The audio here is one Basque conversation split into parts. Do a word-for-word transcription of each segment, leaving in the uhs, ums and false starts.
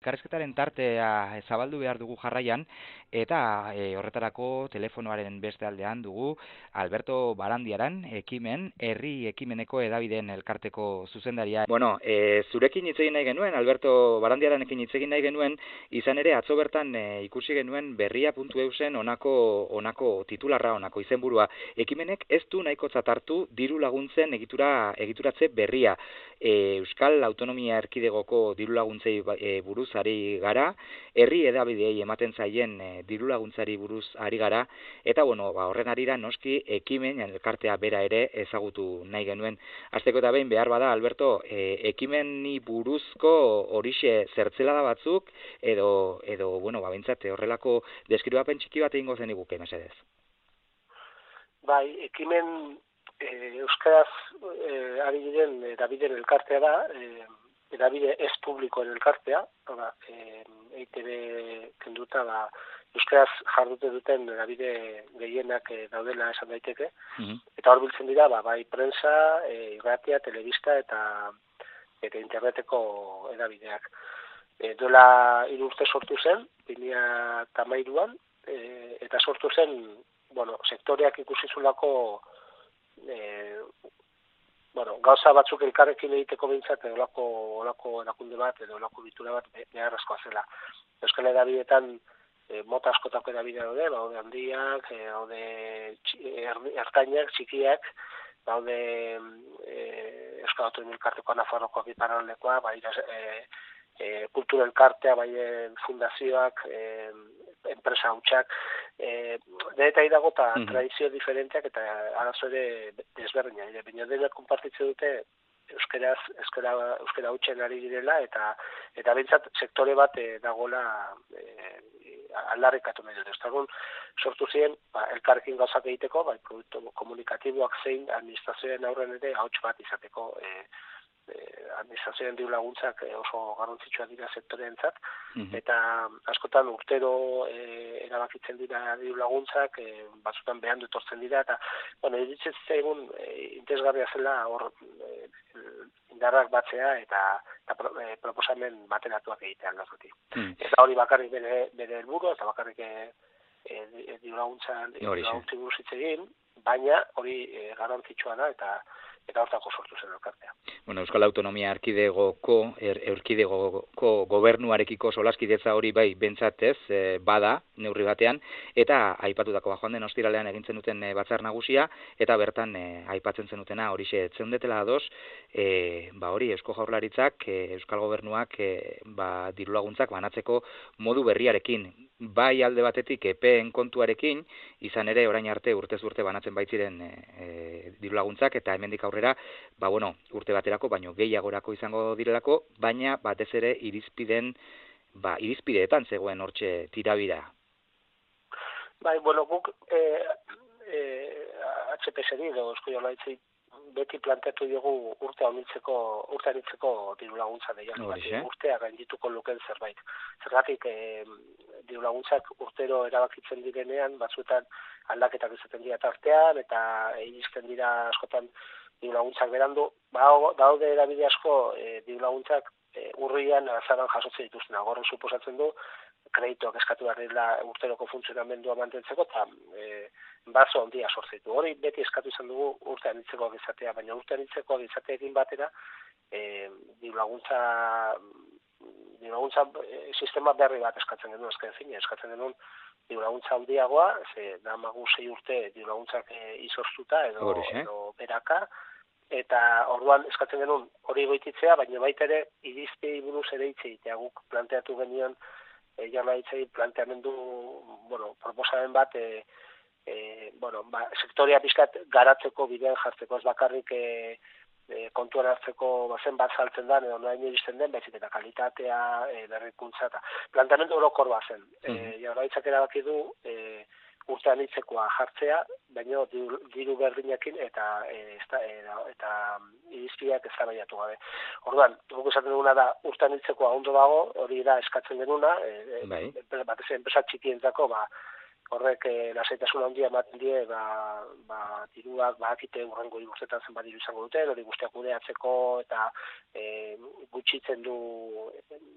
Elkarrizketaren tartea zabaldu behar dugu jarraian, eta e, horretarako telefonoaren beste aldean dugu Alberto Barandiaran, ekimen, herri ekimeneko edabideen elkarteko zuzendaria. Bueno, e, zurekin hitz egin nahi genuen, Alberto Barandiaranekin hitz egin nahi genuen, izan ere atzo bertan e, ikusi genuen berria puntu eusen onako, onako titularra, onako izenburua. Ekimenek ez du nahikotzat hartu diru laguntzen egitura, egituratze berria. E, Euskal Autonomia Erkidegoko diru laguntzei e, buruz ari gara, herri edabideei ematen zaien e, diru laguntzari buruz ari gara, eta bueno, ba, horren arira noski ekimen elkartea bera ere ezagutu nahi genuen. Hasteko eta behin behar bada, Alberto, e, ekimeni buruzko horixe zertzelada batzuk, edo, edo bueno, ba, bintzat, horrelako deskribapen txiki bat egingo zeniguke, mesedez. Bai, ekimen e, Euskaraz e, ari diren edabideen elkartea da, e, edabide ez publikoen elkartea, da, e, E I T B kenduta ba, Euskaraz jardute duten edabide gehienak e, daudela esan daiteke, mm-hmm. Eta hor biltzen dira, ba, bai prensa, e, irratia, telebista eta, eta interneteko edabideak. E, duela hiru urte sortu zen, bi mila hamairuan, e, eta sortu zen, bueno, sektoreak ikusi zulako e, bueno, gauza batzuk elkarrekin egiteko bintzat, olako, olako erakunde bat, edo olako bitura bat beharrezkoa zela. Euskal edabideetan e, mota askotako edabidea daude, baude handiak, e, baude er, ertainak, txikiak, baude e, Euskal Autonomia Elkarteko Nafarrokoak iparraldekoa, bai e, e, kultura elkartea, bai fundazioak, e, enpresa hutsak, e, deneta idago eta mm-hmm. tradizio diferenteak eta arazo ere desberdina. Baina denak konpartitzen dute euskeraz, euskera, euskera hutsen ari direla eta eta bentsat sektore bat e, dagoela e, aldarrikatu nahi dut. Estagun sortu ziren ba, elkarrekin gauzak egiteko, bai, produktu komunikatiboak zein administrazioen aurren ere ahots bat izateko e, administrazioen diru laguntzak oso garrantzitsua dira sektoreentzat, mm-hmm. eta askotan urtero e, erabakitzen dira diru laguntzak, e, batzutan behandu etortzen dira, eta bueno, iritzen zaigun e, interesgarria zela hor e, indarrak batzea eta, eta pro, e, proposamen bateratuak egitean gazotik. Mm. Eta hori bakarrik bere, bere helburu eta bakarrik e, e, diru laguntzan diru buruz hitz egin, baina hori e, garrantzitsua da eta eta hortako sortu zen elkartea. Bueno, Euskal Autonomia Erkidegoko, er, Erkidegoko gobernuarekiko solaskidetza hori bai bentsatez e, bada, neurri batean, eta aipatutako joan den ostiralean egintzen duten e, batzar nagusia, eta bertan e, aipatzen zenutena horixe zeundetela ados, e, ba hori Eusko Jaurlaritzak, e, Euskal Gobernuak e, ba, diru laguntzak banatzeko modu berriarekin, bai alde batetik epeen kontuarekin, izan ere orain arte urtez urte banatzen baitziren e, e, diru laguntzak, eta hemendik aurrera, ba bueno, urte baterako, baino gehiagorako izango direlako, baina batez ere irizpiden, ba, irizpideetan zegoen hortxe tirabira. Bai, bueno, guk e, e, H P S D, edo Eusko Jaurlaritzari beti planteatu dugu urtea onitzeko, urtea onitzeko diru laguntza deian, bat, urtea gaindituko luken zerbait. Zergatik, e, diru laguntzak urtero erabakitzen direnean, batzuetan aldaketak izaten dira tartean, eta iristen dira askotan diru laguntzak berandu, ba, daude erabide asko e, diru laguntzak e, urrian azaran jasotzen dituzten. Gorren suposatzen du, kredituak eskatu behar dira urteroko funtzionamendua mantentzeko, eta e, bazo handia sortzitu. Hori beti eskatu izan dugu urtean hitzekoak izatea, baina urtean hitzekoak izateekin batera, e, diru laguntza, diru laguntza e, sistema berri bat eskatzen genuen, esken zine, eskatzen genuen diru laguntza handiagoa, ze da magu sei urte diru laguntzak e, izoztuta edo, edo beraka, eta orduan eskatzen genuen hori goititzea, baina baita ere irizpidei buruz ere hitz egitea guk planteatu genuen e, Jaurlaritzari planteamendu, bueno, proposamen bat e, e, bueno, ba, sektorea pixkat garatzeko bidean jartzeko, ez bakarrik e, e, kontuan hartzeko bazen bat saltzen da, edo noaino iristen den, baizik eta kalitatea, e, berrikuntza, eta planteamendu orokor bazen. Mm. E, Jaurlaritzak erabaki du e, urtean hitzekoa jartzea, baina diru berdinekin eta e, eta, eta irizpideak eztabaiatu gabe. Orduan, guk esaten duguna da urtean hitzekoa ondo dago, hori da eskatzen genuna, e, bai. Batez enpresa txikientzako, ba, horrek e, lasaitasun handia ematen die, ba, ba, diruak badakite hurrengo hiru urteetan zenbat diru izango duten, hori guztiak kudeatzeko eta e, gutxitzen du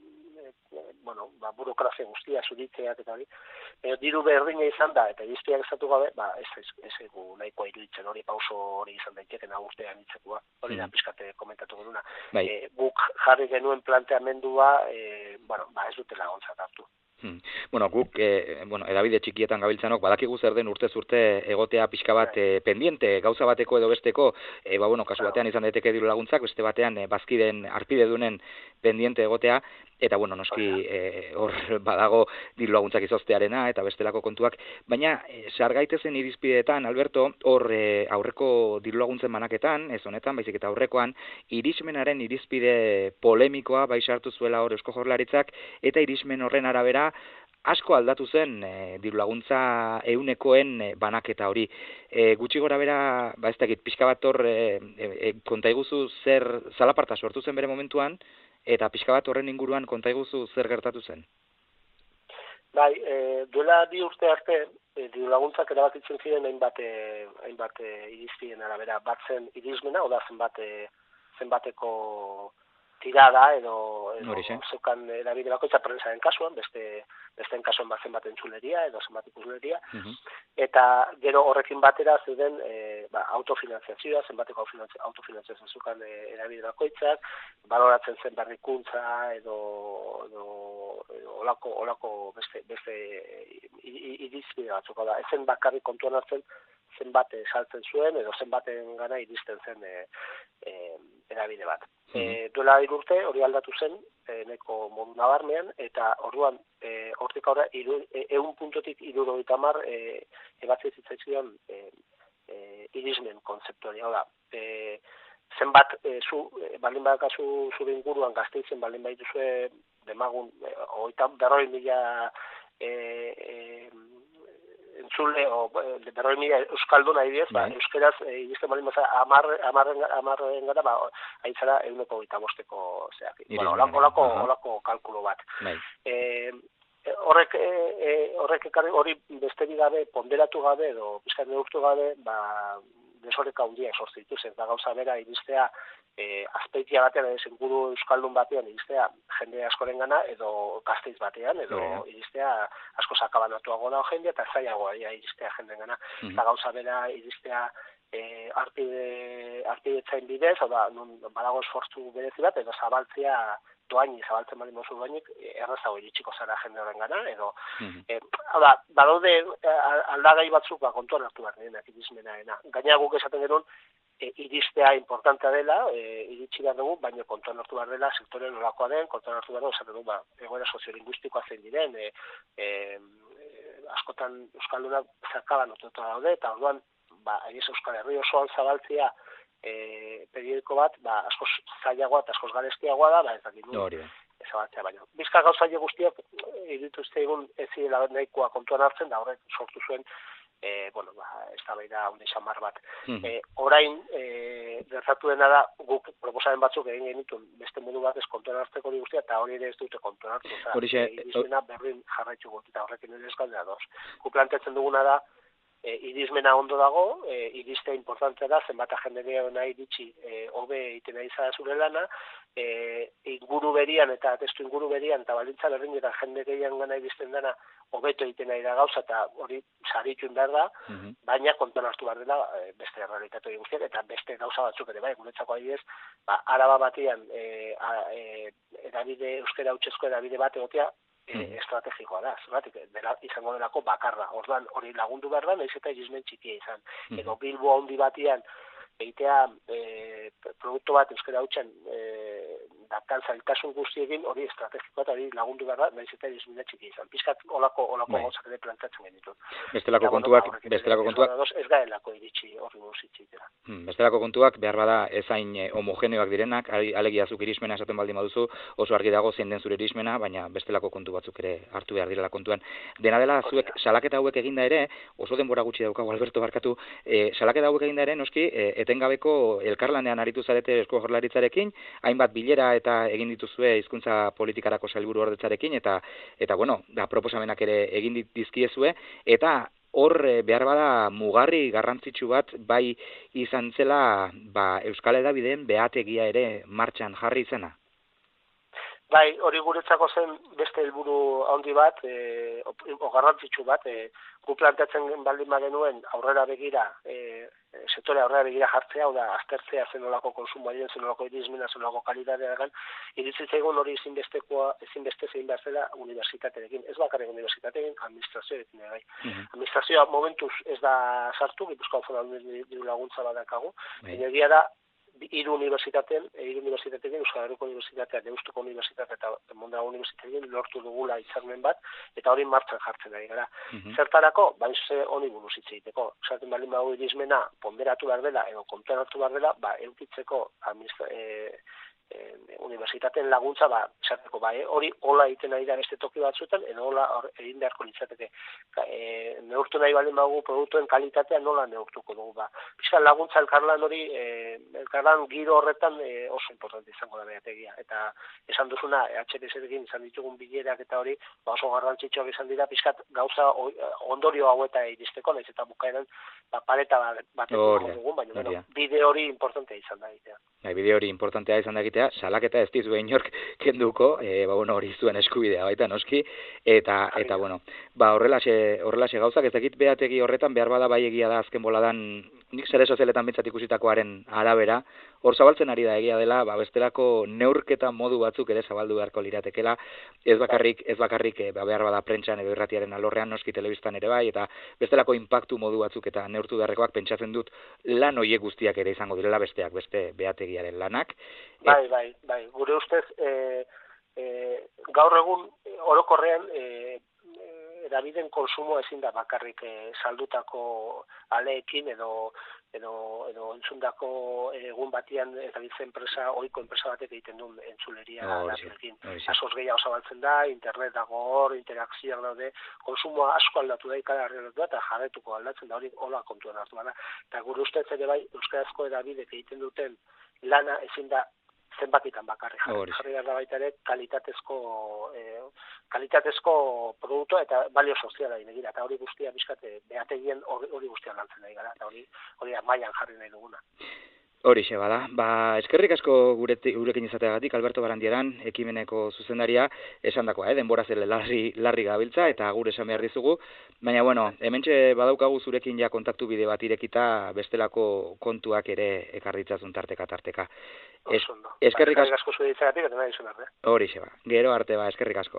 bueno, ba, burokrazia guztia, zuritzeak eta hori, e, diru berdina izan da, eta irizpideak ezatu gabe, ba, ez, ez, ez egu nahikoa iruditzen hori, pauso hori izan daiteke nagurtean hitzekoa, hori da pizkate komentatu genuna. Bai. E, guk jarri genuen planteamendua, e, bueno, ba, ez dutela ontzat hartu. Hmm. Bueno, guk, eh, bueno, edabide txikietan gabiltzanok, badakigu zer den urtez urte egotea pixka bat eh, pendiente, gauza bateko edo besteko, eh, ba, bueno, kasu batean izan daiteke diru laguntzak, beste batean eh, bazkiden arpidedunen pendiente egotea, eta bueno, noski eh, hor badago diru laguntzak izoztearena eta bestelako kontuak, baina eh, sargaitezen irizpideetan, Alberto, hor eh, aurreko diru laguntzen banaketan, ez honetan, baizik eta aurrekoan, irismenaren irizpide polemikoa bai sartu zuela hor Eusko Jaurlaritzak, eta irismen horren arabera asko aldatu zen e, diru laguntza ehunekoen e, banaketa hori. E, gutxi gora bera, ba ez dakit, pixka bat hor e, e, kontaiguzu zer zalaparta sortu zen bere momentuan, eta pixka bat horren inguruan kontaiguzu zer gertatu zen. Bai, e, duela bi urte arte, e, diru laguntzak erabakitzen ziren hainbat e, hainbat e, irizpideen arabera, bat zen irizmena, oda zenbat e, zenbateko tirada edo, edo zeukan erabide bakoitza prensaren kasuan, beste besteen kasuan bat zenbat entzuleria edo zenbat ikusleria, uh-huh. Eta gero horrekin batera zeuden e, ba, autofinanziazioa, zenbateko autofinanziazioa zeukan e, erabide bakoitzak, baloratzen zen berrikuntza edo, edo, edo olako, olako beste, beste irizpide batzuk da. Ezen bakarrik kontuan hartzen zenbat saltzen zuen edo zenbaten gana iristen zen e, e, erabide bat. Mm-hmm. E, duela irurte hori aldatu zen e, neko modu nabarmean, eta orduan e, hortik aurra ehun puntotik hirurogeita hamar e, ebatzen zitzaizkion e, e, irismen kontzeptuari. Hau da, e, zenbat e, zu e, baldin badakazu zure inguruan Gasteizen baldin badituzue demagun e, hogeita berroi mila e, e, entzule, o berroi mila euskaldun adibidez, ba, euskeraz iristen baldin baza amarren gara, ba, haitzara eguneko hogeita bosteko zeak. Bueno, olako, olako, olako kalkulo bat. E, horrek, e, horrek ekarri, hori besterik gabe, ponderatu gabe, edo pizkat neurtu gabe, ba, desoreka handia sortu dituzen, da gauza bera iristea e, azpeitia batean, ez inguru euskaldun batean iristea jende askoren gana, edo Gasteiz batean, edo yeah. iristea asko sakabanatuago da jendea, eta zailagoa iristea jenden gana. Mm-hmm. Da gauza bera iristea e, arpide, arpidetzain bidez, hau da, nun badago esfortzu berezi bat, edo zabaltzea doaini, zabaltzen bali mozu doainik, errazago iritsiko zara jende horren gana, edo, mm-hmm. e, hau da, badaude aldagai batzuk ba, kontuan hartu behar denak irismenaena. Gaina guk esaten genuen, e, iristea importantea dela, e, iritsi behar dugu, baina kontuan hartu behar dela, sektore nolakoa den, kontuan hartu behar dugu, esaten dugu, ba, egoera soziolinguistikoa zein diren, e, e, askotan Euskaldunak zerkaban otuta daude, eta orduan, ba, egiz Euskal Herri osoan zabaltzea, E, periodiko bat, ba, askoz zailagoa eta askoz garestiagoa da, ba, ez dakit nu, ezabatzea baino. Bizka gauzaile guztiak, irituzte egun ez zirela nahikoa kontuan hartzen, da horrek sortu zuen, e, bueno, ba, ez da beira hundi xamar bat. Mm-hmm. E, orain, e, gertatu dena da, guk proposamen batzuk egin genitun, beste modu bat ez kontuan hartzeko hori guztia, eta hori ere ez dute kontuan hartu. Oza, e, irizmena berdin jarraitzu gut, eta horrekin ere eskaldea doz. Gu planteatzen duguna da, E, irismena ondo dago, e, iristea importantea da, zenbat jende nahi iritsi e, hobe egiten nahi zara zure lana, e, inguru berian eta testu inguru berian, eta baldintza berdin eta jende gehiago gana iristen dana, hobeto egiten nahi da gauza, eta hori saritun behar da, mm-hmm. baina kontuan hartu behar dela e, beste realitate hori guztiak, eta beste gauza batzuk ere, bai, guretzako adibidez, ba, Araba batean, e, a, e, edabide, euskera hautsezko edabide bat egotea, E, estrategikoa da, zeratik, dela, izango delako bakarra, orduan hori lagundu behar da, nahiz eta irismen txikia izan. Mm-hmm. Edo Bilbo handi batian, egitea e, produktu bat euskara hutsen e, daktan zailtasun guztiekin hori estrategikoa eta hori lagundu behar da, nahiz eta irismen txikia izan. Piskat olako, olako gauzak ere plantatzen genitu. Bestelako kontuak, bestelako kontuak, ez gaelako iritsi hori guzitxitera. Hmm, bestelako kontuak, behar bada ezain homogeneoak direnak, alegiazuk irismena esaten baldin baduzu, oso argi dago zein den zure irismena, baina bestelako kontu batzuk ere hartu behar direla kontuan. Dena dela, zuek salaketa hauek eginda ere, oso denbora gutxi daukagu, Alberto barkatu, e, salaketa hauek eginda ere, noski, e, etengabeko elkarlanean aritu zarete Eusko Jaurlaritzarekin, hainbat bilera eta egin dituzue hizkuntza politikarako sailburu ordetzarekin, eta, eta bueno, da, proposamenak ere egin dizkiezue, eta hor behar bada mugarri garrantzitsu bat bai izan zela ba, Euskal Hedabideen behategia ere martxan jarri izena. Bai, hori guretzako zen beste helburu handi bat, e, o garrantzitsu bat, e, gu planteatzen baldin bagenuen aurrera begira, e, sektore aurrera begira jartzea, da aztertzea zenolako konsumoaren, zenolako irismena, zenolako kalitatearekin, iritsi zaigun hori ezinbestekoa, ezinbeste zein behar zela unibertsitateekin, ez bakarrik unibertsitateekin, administrazioekin ere bai. Uh-huh. Administrazioa momentuz ez da sartu, Gipuzkoa Foru diru laguntza badakagu, baina egia da hiru unibertsitateen, hiru unibertsitateekin, Euskal Herriko Unibertsitatea, Deustuko Unibertsitatea eta Mondragon Unibertsitateekin lortu dugula hitzarmen bat, eta hori martxan jartzen ari gara. Uh-huh. Zertarako, bain ze honi buruz hitz egiteko. Esaten baldin badugu irismena ponderatu behar dela, edo kontuan hartu behar dela, ba, edukitzeko administra... E, E, unibertsitateen laguntza, ba, esateko, ba, eh, hori hola egiten ari da beste toki batzuetan, edo hola egin beharko litzateke. E, neurtu nahi baldin badugu produktuen kalitatea nola neurtuko dugu, ba. Bizkan laguntza elkarlan hori, e, elkarlan giro horretan e, oso importante izango da behategia. Eta esan duzuna, H B S-ekin izan ditugun bilerak eta hori, ba, oso garrantzitsuak izan dira, pizkat gauza ondorio haueta iristeko, naiz eta bukaeran, ba, pareta bat dugu, baina, bueno, bide hori importantea izan da egitea. Bide hori importantea izan da egitea, salaketa ez dizu inork kenduko, e, ba, bueno, hori zuen eskubidea baita noski, eta, eta bueno, ba, horrelaxe, horrelaxe gauzak, ez dakit behategi horretan, behar bada bai egia da azken boladan, nik sare sozialetan bintzat ikusitakoaren arabera, hor zabaltzen ari da egia dela, ba, bestelako neurketa modu batzuk ere zabaldu beharko liratekela, ez bakarrik, ez bakarrik e, ba, behar bada prentsan edo irratiaren alorrean, noski telebistan ere bai, eta bestelako inpaktu modu batzuk eta neurtu beharrekoak pentsatzen dut lan hoiek guztiak ere izango direla besteak, beste behategiaren lanak. Bai, bai, bai, gure ustez, e, e, gaur egun orokorrean e, edabideen konsumo ezin da bakarrik e, saldutako aleekin edo edo edo entzundako egun batian erabiltzen enpresa, ohiko enpresa batek egiten duen entzuleria datekin. Asoz gehiago zabaltzen da, internet dago hor, interakzioak daude, konsumoa asko aldatu da, ikara aldatu da, eta jarretuko aldatzen da, hori hola kontuan hartu bada. Eta gure ustez ere bai, euskarazko edabidek egiten duten lana ezin da zenbakitan bakarrik jarri. Jarri behar da baita ere kalitatezko, eh, kalitatezko produktua eta balio soziala inegira. Eta hori guztia bizkate behategien hori guztia lantzen nahi gara. Eta hori, hori mailan jarri nahi duguna. Hori xe bada. Ba, eskerrik asko gurekin izateagatik, Alberto Barandieran, ekimeneko zuzendaria, esan dakoa, eh? Denbora zele larri, larri gabiltza, eta gure esan behar dizugu. Baina, bueno, hementxe badaukagu zurekin ja kontaktu bide bat irekita bestelako kontuak ere ekarritzazun tarteka-tarteka. Es, eskerrik asko zure ditzagatik, eta nahi izan arte. Hori xe ba. Gero arte ba, eskerrik asko.